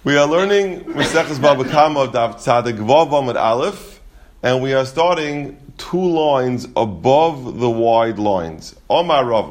We are learning Maseches Bava Kama Daf Tzadik Vav Amud Aleph, and we are starting 2 lines above the wide lines. Omar Rava.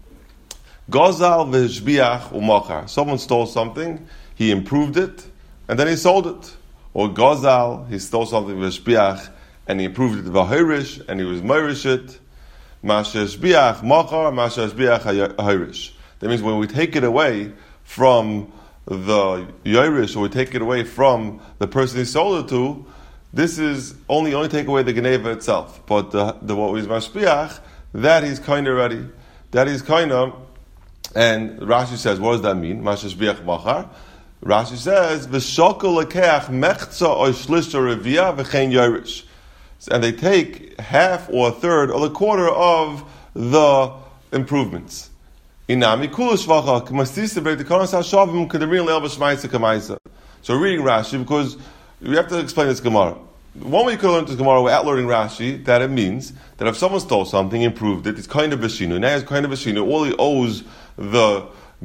Gozal v'hishbiach u'machar. Someone stole something, he improved it, and then he sold it. Or Gozal, he stole something v'hishbiach, and he improved it v'hirish, and he was meirish it. Masha hishbiach machar, masha hishbiach hirish. That means when we take it away from the Yairish, or we take it away from the person he sold it to, this is only take away the Geneva itself. But the what is Mashpiach, that he's kind of ready. That he's kind of, and Rashi says, what does that mean? Mashpiach Machar. Rashi says, V'shokol lekeach mechza or shlisha revia v'chein Yairish. And they take half or a third or a quarter of the improvements. Inami kulashvacha k'mastisa b'tikanas hashavim k'derin le'el b'shmaisa k'maisa. So reading Rashi, because we have to explain this Gemara. One way you could learn this Gemara without learning Rashi, that it means that if someone stole something, improved it, it's kind of b'shinu. Now it's kind of b'shinu. All he owes the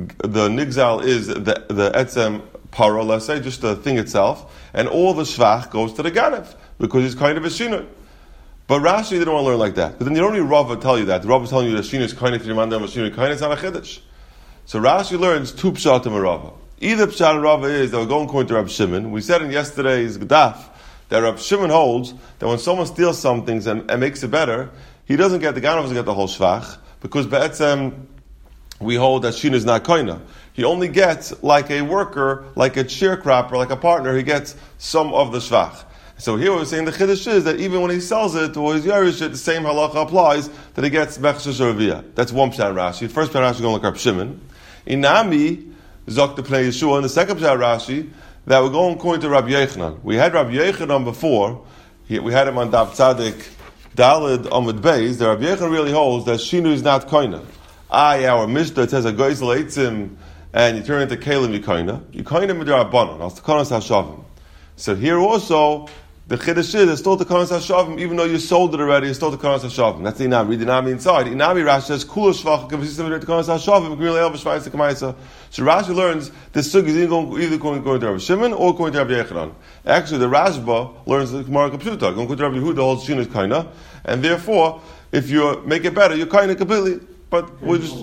nigzal is the etzem para, let's say, just the thing itself, and all the shvach goes to the ganev because it's kind of b'shinu. But Rashi didn't want to learn like that. Because then you don't need Rava tell you that. The Rava is telling you that Shinu is kind of Tirmanda and Shinu kind of not a Chiddush. So Rashi learns 2 pshatim of Rava. Either pshat and Rava is that we're going according to Rab Shimon. We said in yesterday's Gdaf that Rab Shimon holds that when someone steals something and makes it better, he doesn't get, the Ganav doesn't get the whole shvach, because Be'etzem, we hold that Shinu is not koina. He only gets, like a worker, like a sharecropper, like a partner, he gets some of the shvach. So here we're saying the chiddush is that even when he sells it or he's yarish it, the same halacha applies that he gets mechshash ravia. That's one pshat Rashi. First pshat Rashi going like Rab Shimon. Inami zok the play Yeshua. And the second pshat Rashi that we're going according to Rabbi Yechanan. We had Rabbi Yechanan before. We had him on Daf Tzadik Dalid Amud Beis. The Rabbi Yechanan really holds that Shinu is not koina. Our Mishnah says a goyzel eitzim and you turn into kelim koina. You koina midrabanan. Al takanas hashavim. So here also, the chiddush is still the kanas hashavim, even though you sold it already, it's still the kanas hashavim. That's the inami. Read the inami inside. Inami Rashi says kula shvach k'v'sistem the kanas hashavim k'mir le'el b'shvayis k'maisa. So Rashi learns this sug is either going to Rabbi Shimon or going to Rabbi Yechanan. Actually, the Rashba learns the Gemara Kapshuta, going to Rabbi Yehuda holds Shinu is kaina, and therefore, if you make it better, you're kaina completely. But we just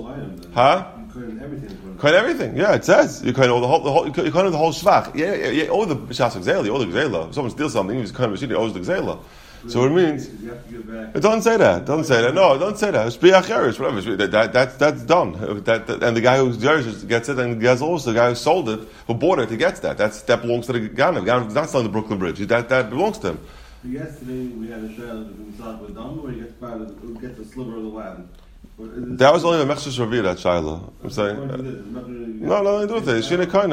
Kind everything, yeah. It says you kind of the whole you kind of the whole shvach. Yeah. All the shas gzela, all the gzela. If someone steals something, he's kind of he owes the gzela. So it means it doesn't say that. Doesn't say that. No, it doesn't say that. Shbiach cherish, whatever. That's done. And the guy who gets it, and the also the guy who sold it, who bought it, he gets that. That belongs to the Ganav. Ganav is not selling the Brooklyn Bridge. That belongs to him. Yesterday we had a shayla with Dam where he gets a sliver of the land. That was only a mechshash ravir, that shayla. I'm saying. No, do with it. Shina kaina,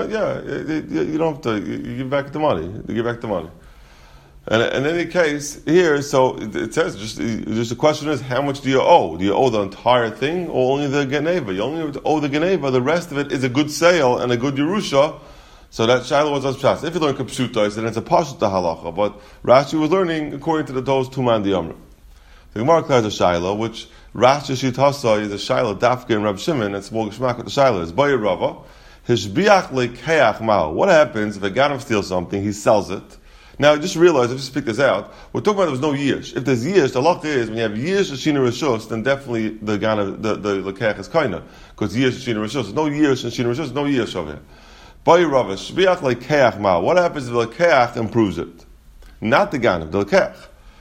yeah. You don't have to. You give back the money. You give back the money. And in any case, here, so it says just the question is, how much do you owe? Do you owe the entire thing, or only the geneva? You only owe the geneva. The rest of it is a good sale and a good yerusha. So that shayla was as pshas. If you learn kapshuta, then it's a pashut halacha. But Rashi was learning according to those 2 man diyamrim. The Gemara declares a shayla, which Rashi Shitasa is a shayla dafke and Rab Shimon, and small geshmak with the shayla is Bayer Rava. Hishbiach lekeach mao. What happens if a Ganav steals something, he sells it? Now just realize, if you speak this out, we're talking about there's no yish. If there's yish, the halacha is when you have yish shina rishus, then definitely the Ganav the lekeach is kaina, because yish shina rishus. There's no yish and shina rishus, no yish over here. Bayer Rava Hishbiach lekeach mao. What happens if the lekeach improves it? Not the Ganav, the lekeach.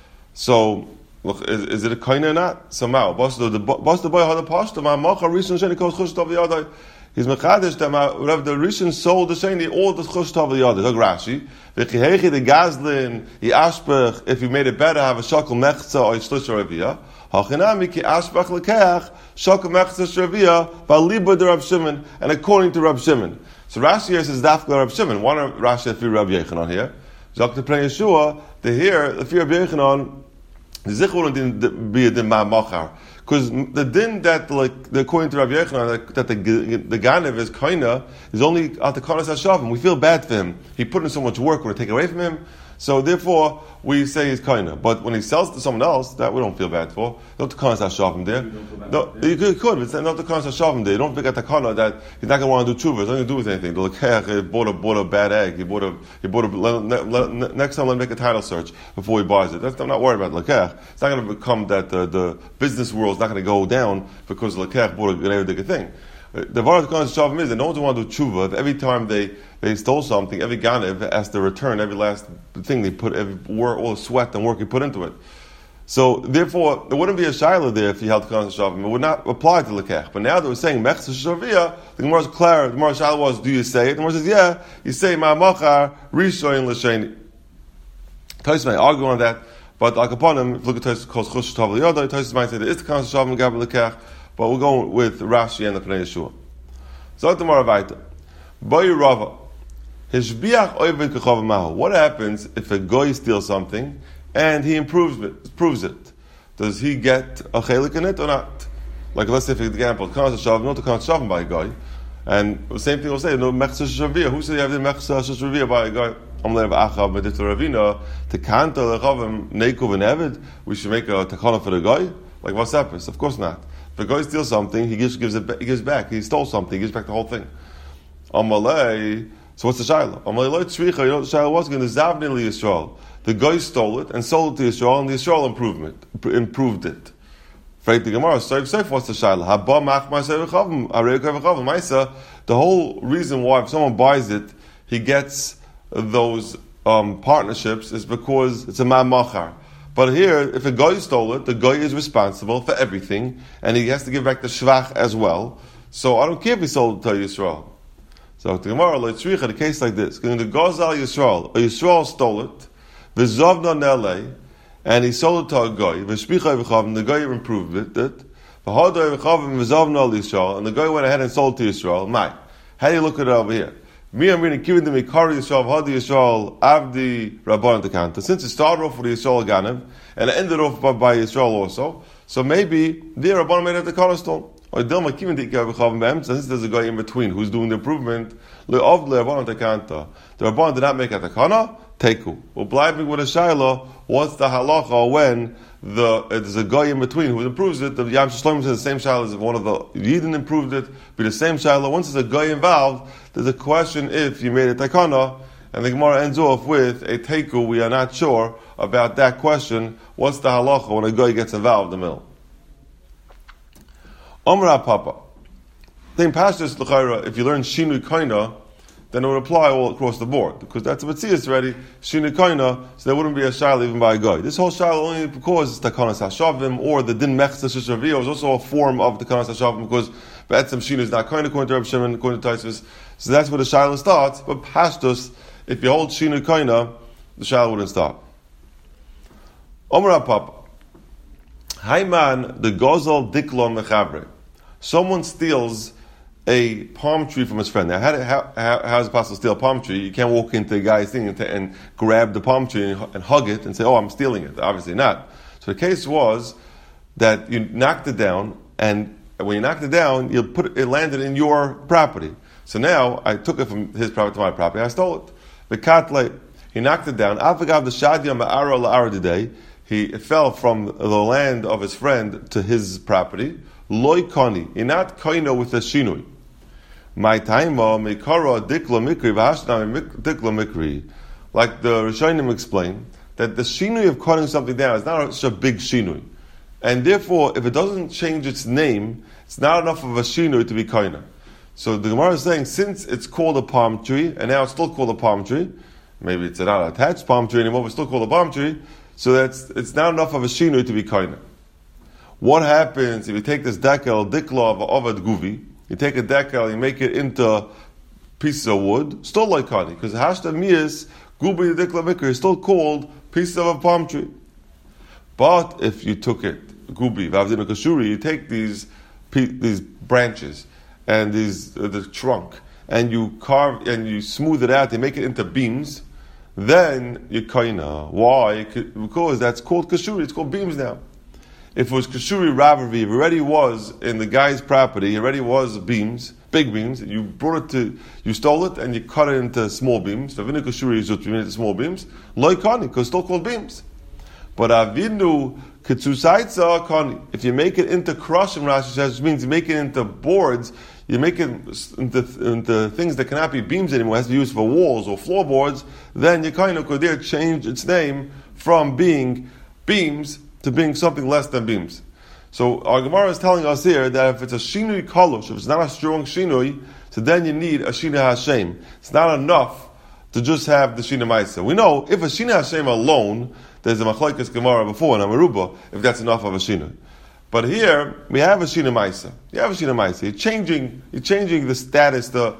So. Look, is it a kaina or not? Somehow, boss the boy had a pashta. My macha rishon sheni kos chush tav yadai. He's mechadish that the rishon sold the sheni all the chush tav yadai. Look Rashi. V'chihechi the gazlin he ashpech. If you made it better, have a shakel mechza or shlisha revia. Hachinami ki ashpech lekeach shakel mechza shrevia v'aliba de Rab Shimon, and according to Rab Shimon. So Rashi here says dafka Rab Shimon. One of Rashi fear Rab Yechanan here. Zok to play Yeshua. The here the fear Rab Yechanan. The zichur didn't be a din ma'machar, because the din that according to Rabbi Yechanan that the ganev is kaina is only at the kanas hashavim. We feel bad for him. He put in so much work. We're going to take away from him. So therefore, we say he's kaina. But when he sells to someone else, that we don't feel bad for. Not the kanas hashavim there. No, you could, but it's not the kanas hashavim there. You don't forget the kana that he's not going to want to do tshuva. It's not going to do with anything. The lekech, he bought a bad egg. He bought a next time let him make a title search before he buys it. I'm not worried about lekech. It's not going to become that the business world is not going to go down because lekech bought a good thing. The var of the kanas hashavim is that no one's want to do tshuva. If every time they stole something, every ganev has to return every last thing they put, all the sweat and work he put into it. So therefore, there wouldn't be a shaila there if he held kanas hashavim. It would not apply to lekech. But now that we're saying mechsa shavia, the Gemara's clear. The Gemara's shaila was, do you say it? The Gemara says, yeah. You say ma'amachar rishoyin l'sheni. Tosfos may argue on that, but like upon him, if you look at Tosfos calls chush tav l'yoda, Tosfos might say there is the kanas hashavim gabel lekech, but we're going with Rashi and the Pnei Yeshua. So the Gemara vayta. Boy Rava. What happens if a guy steals something and he proves it? Does he get a chelik in it or not? Like let's say for example, kanas hashavim, not the kanas hashavim by a guy, and the same thing will say no mechsa shavia. Who said you have the mechsa shavia by a guy? We should make a takana for the guy. Like what's happens? Of course not. If a guy steals something, he gives back. He stole something, he gives back the whole thing. Amalei. So what's the shaila? Amalei lo tzricha. You know what the shaila was? Going to zavnin li Yisrael. The guy stole it and sold it to Yisrael, and the Yisrael improved it. Right? The Gemara. So what's the shaila? Haba machmar sevechavim. Arei kavechavim. Ma'isa. The whole reason why if someone buys it, he gets those partnerships is because it's a ma'amachar. But here, if a guy stole it, the guy is responsible for everything, and he has to give back the shvach as well. So I don't care if he sold it to Yisrael. So the Gemara, the case like this: the Gozal Yisrael, a Yisrael stole it, v'zovna nele, and he sold it to a guy. V'shpicha v'chavim, the guy improved it. V'hodoi v'chavim v'zovna Yisrael, and the guy went ahead and sold it to Yisrael. Mai, how do you look at it over here? Me, I'm reading giving them a Kari Yisrael, Hadi Yisrael, Avdi Rabban Tekanta. Since it started off with the Yisrael Ganem and it ended off by Yisrael also, so maybe the Rabban made it the cornerstone. Or Dilma Kivin Tikavim, since there's a guy in between who's doing the improvement, the Rabban did not make it the Kana, Teku. Well, blinding with a Shaila, what's the halacha when there's a guy in between who improves it? The Yam Shlomo says the same Shaila as if one of the Yidden improved it, be the same Shaila. Once there's a guy involved, there's a question if you made a Takana, and the Gemara ends off with a Teku. We are not sure about that question. What's the halacha when a guy gets involved in the middle? Omra Papa. Then Pashtus L'chaira, if you learn Shinui Kaina, then it would apply all across the board, because that's what it's already, Shinui Kaina, so there wouldn't be a Shaila even by a guy. This whole Shaila only because it's Takanas HaShavim, or the Din Mechza Sheshaviyah is also a form of Takanas HaShavim, because Be'etzem Shinui is not Kaina according to Reb Shimon, according to Tosfos. So that's where the Shaila starts, but Pashtus, if you hold Shinui Kaina, the Shaila wouldn't start. Omra Papa. Hayman, the Gozal Diklon Mechabre. Someone steals a palm tree from his friend. Now, how is it possible to steal a palm tree? You can't walk into a guy's thing and grab the palm tree and hug it and say, oh, I'm stealing it. Obviously not. So the case was that you knocked it down, and when you knocked it down, it landed in your property. So now, I took it from his property to my property, I stole it. The katle, he knocked it down. Avagav the shadia ma'ara la'ara today. It fell from the land of his friend to his property. Loi kani, you're not kaina with a shinui. My taima mekara dikla mikri v'hashnami dikla mikri. Like the Rishonim explain, that the shinui of cutting something down is not such a big shinui. And therefore, if it doesn't change its name, it's not enough of a shinui to be kaina. So the Gemara is saying, since it's called a palm tree, and now it's still called a palm tree, maybe it's not an attached palm tree anymore, but it's still called a palm tree, so it's not enough of a shinui to be kaina. What happens if you take this dekel, dikla of Ovad Guvi, you take a dekel, you make it into pieces of wood, still like kani, because hashta miyas, gubi dikla mikri, is still called pieces of a palm tree. But if you took it, gubi, vavdina kashuri, you take these branches, and the trunk, and you carve, and you smooth it out, you make it into beams, then you kaina. Why? Because that's called kashuri, it's called beams now. If it was Kashuri Ravavi, it already was in the guy's property, it already was beams, big beams, you stole it and you cut it into small beams. Avinu Kashuri is made into small beams. Loi Kani, because it's still called beams. But Avinu Ketsusaitza Kani, if you make it into crushing, Rashi says, which means you make it into boards, you make it into things that cannot be beams anymore, it has to be used for walls or floorboards, then you kind of could there change its name from being beams to being something less than beams. So our Gemara is telling us here that if it's a shinui kolosh, if it's not a strong shinui, so then you need a shina Hashem. It's not enough to just have the shina Maisa. We know if a shina Hashem alone, there's a machlokes Gemara before in Amaruba, if that's enough of a shina. But here we have a shina Maisa. You have a shina Maisa. You're changing the status, the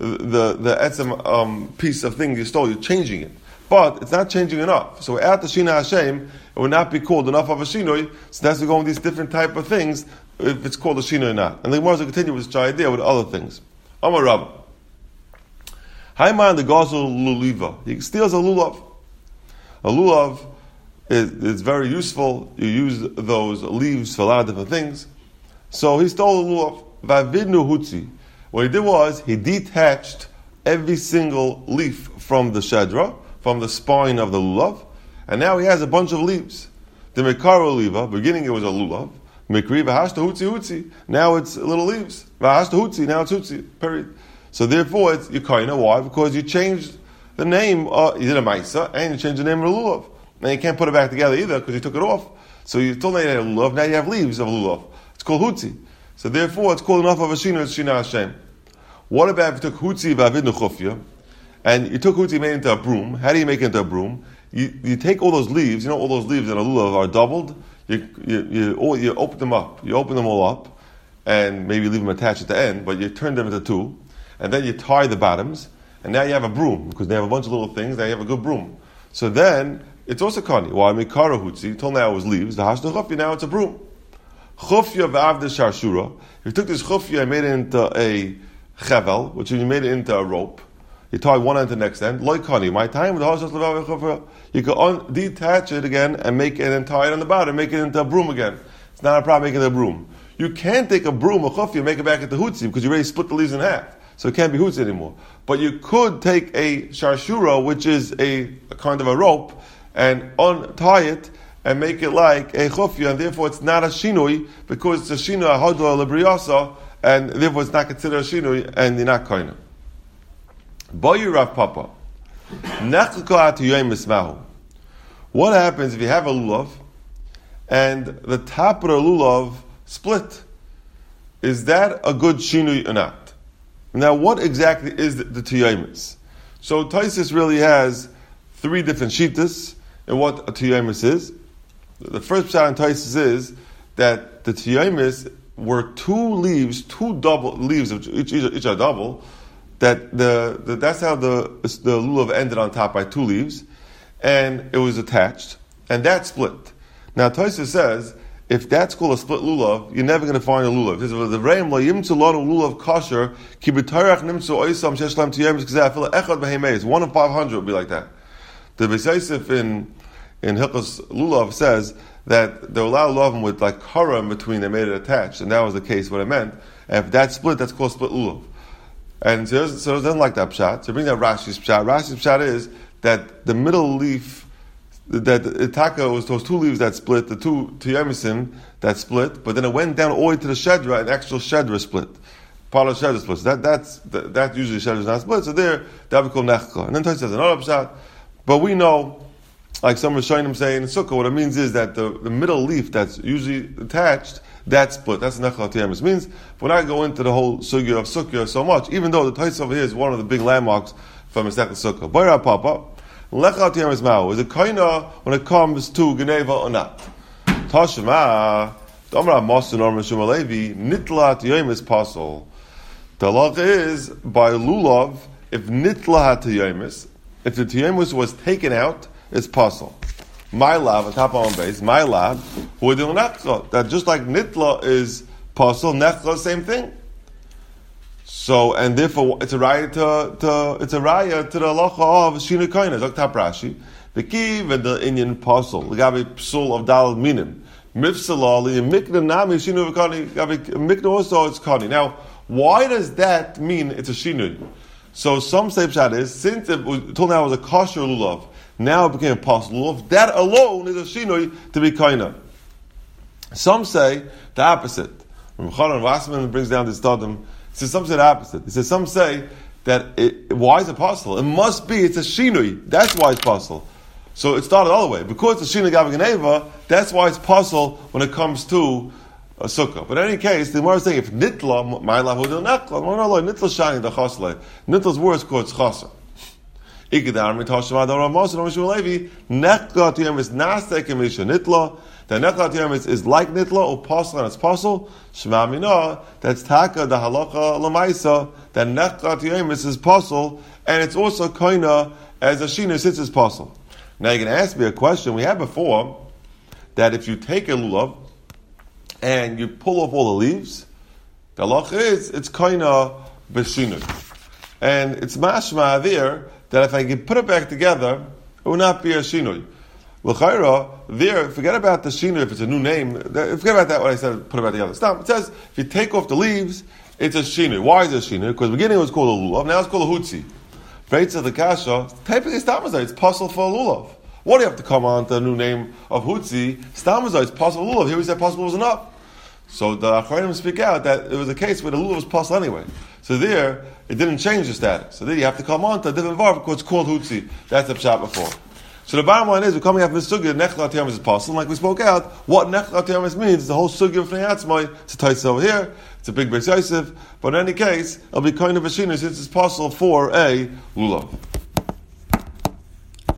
etzem piece of thing you stole. You're changing it. But it's not changing enough. So at the Shina Hashem, it would not be called enough of a Shinoi, so that's to go on these different type of things, if it's called a Shinoi or not. And the Gemara will continue with this idea with other things. Amar Rabbah. Haiman the Gazel Luliva. He steals a lulav. A lulav is very useful. You use those leaves for a lot of different things. So he stole a lulav. Vavidnu Hutzi. What he did was, he detached every single leaf from the shedra, from the spine of the lulav, and now he has a bunch of leaves. The mekara oliva, beginning it was a lulav. Mikri v'hashta hutzi hutzi. Now it's little leaves. V'hashta hutzi. Now it's hutzi. Period. So therefore, it's yekaina. Why? Because you changed the name. You did a ma'isa, and you changed the name of the lulav. Now you can't put it back together either because you took it off. So you still had a lulav. Now you have leaves of lulav. It's called hutzi. So therefore, it's called enough of a shina. It's shina Hashem. What about if you took hutzi v'avidnu chufya? And you took hutzi and made it into a broom. How do you make it into a broom? You take all those leaves, all those leaves in a lulav are doubled. You open them up. You open them all up, and maybe leave them attached at the end, but you turn them into two, and then you tie the bottoms, and now you have a broom, because they have a bunch of little things, now you have a good broom. So then, it's also kani. Why? Mikara hutzi, till now it was leaves, the hashna chufya, now it's a broom. Chufya v'avda sharshura. If you took this chufya and made it into a chevel, which means you made it into a rope, you tie one end to the next end. Loikani, my time with the you can detach it again and make it and tie it on the bottom, make it into a broom again. It's not a problem making it a broom. You can't take a broom, a chufya, and make it back into hutzi because you already split the leaves in half, so it can't be hutzi anymore. But you could take a sharshura, which is a kind of a rope, and untie it and make it like a chufya, and therefore it's not a shinui because it's a shinui hadla lebriyasa, and therefore it's not considered a shinui, and you're not kaina. Boyu Rav Papa. What happens if you have a lulav and the top of the lulav split? Is that a good shinui or not? Now, what exactly is the tiyamis? So Taisus really has three different shitas in what a tiyamis is. The first pshat in Taisus is that the tiyamis were two double leaves, each are double. That's how the lulav ended on top by two leaves, and it was attached, and that split. Now Tosafos says if that's called a split lulav, you're never going to find a lulav. It says the reim lo yimtzu lanu lulav kosher ki b'tarach nimtzu oisam shesh lam tiyamis k'zeh afil echad b'heimeis. 1 in 500 would be like that. The Beis Yosef in Hilchos Lulav says that they allow lulav with like kara in between. They made it attached, and that was the case. What it meant, and if that's split, that's called split lulav. And so it doesn't like that pshat. So bring that Rashi's pshat. Rashi's pshat is that the middle leaf, that the Itaka was those two leaves that split, the two Tiyamisim that split, but then it went down all the way to the Shedra, an actual Shedra split. Part of the Shedra split. So that usually Shedra is not split. So there, that would be called Nechka. And then Tosafos says another pshat. But we know, like some Rishonim say in Sukkah, what it means is that the middle leaf that's usually attached, that split. That's Nechal Tiyamis. Means, we're not going into the whole sugya of Sukkah so much, even though the Tosafos over here is one of the big landmarks from Masechet Sukkah. Boira Papa, Lechal Tiyamis Ma'u. Is it kaina when it comes to Geneva or not? Tashma, Damra Masun or Mishum Alevi, Nitla Tiyamis Pasol. The halacha is, by Lulav, if Nitla Tiyamis, if the Tiyamis was taken out, it's Pasol. My lab, on top of my base, my lab, who do nechla. That just like nitla is pasal, nechla, same thing. So, and therefore, it's a raya to the halacha of shina kaina. Zok tap Rashi, the kiv and the Indian pasal, the gabi psul of dal minim, Mifsalali and Mikna Nami Shinu V'Kani. Mikna also it's Kani. Now, why does that mean it's a Shinui? So some say pshat is, since it was, until now it was a kosher lulav, now it became a possible lulav, that alone is a Shinui to be kaina. Some say the opposite. Chanan Wassman brings down this Tadim. He says some say the opposite. He says some say that why is it possible? It must be, it's a Shinui. That's why it's possible. So it started all the way. Because it's a Shinui Gabi Geneva, that's why it's possible when it comes to a sukkah. But in any case, the Gemara is saying if nitla, my lavudil nekla, no, nitla shani the chasle. Nitla's words called chasa. Ikadar mitashma da Ramos and Mishul Levi nekla tiyam is nastek emisha nitla. The nekla tiyam is like nitla or pasal and it's pasal. Shema mina that's taka the halacha lamaisa. That nekla tiyam is pasal and it's also koina as a shina since it's pasal. Now you can ask me a question we had before that if you take a lulav and you pull off all the leaves, the halacha is it's kaina b'shinui, and it's mashma there that if I can put it back together, it will not be a shinui. L'chayra there, forget about the shinui if it's a new name. Forget about that when I said put it back together. Stop. It says if you take off the leaves, it's a shinui. Why is it a shinui? Because the beginning it was called a lulav, now it's called a hutzi. Breitza the kasha, typically stamazai, it's possible for a lulav. What do you have to come on to the new name of hutzi? Stamazai, it's possible lulav. Here we said possible was enough. So the Acharonim speak out that it was a case where the lulav was possible anyway. So there, it didn't change the status. So there you have to come on to a different verb because it's called hutzi. That's the pshat before. So the bottom line is, we're coming after this sugya, nechlat yamis is possible. Like we spoke out, what nechlat yamis means is the whole sugya of Fnei Atzmai. It's a tight over here, it's a big Beis Yosef, but in any case, it'll be kind of a shina since it's possible for a lulav.